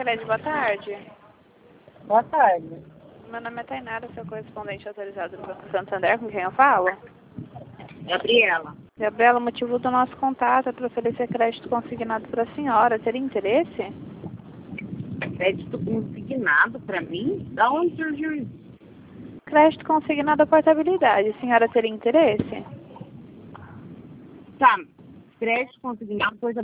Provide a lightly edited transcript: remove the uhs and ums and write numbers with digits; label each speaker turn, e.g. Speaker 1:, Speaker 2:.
Speaker 1: Sicredi, boa tarde.
Speaker 2: Boa tarde.
Speaker 1: Meu nome é Tainara, sou correspondente autorizado do Banco Santander, com quem eu falo?
Speaker 2: Gabriela.
Speaker 1: Gabriela, o motivo do nosso contato é para oferecer crédito consignado para a senhora. Teria interesse?
Speaker 2: Crédito consignado para mim? Da onde surgiu isso?
Speaker 1: Crédito consignado à portabilidade. A senhora teria interesse?
Speaker 2: Tá. Crédito consignado, coisa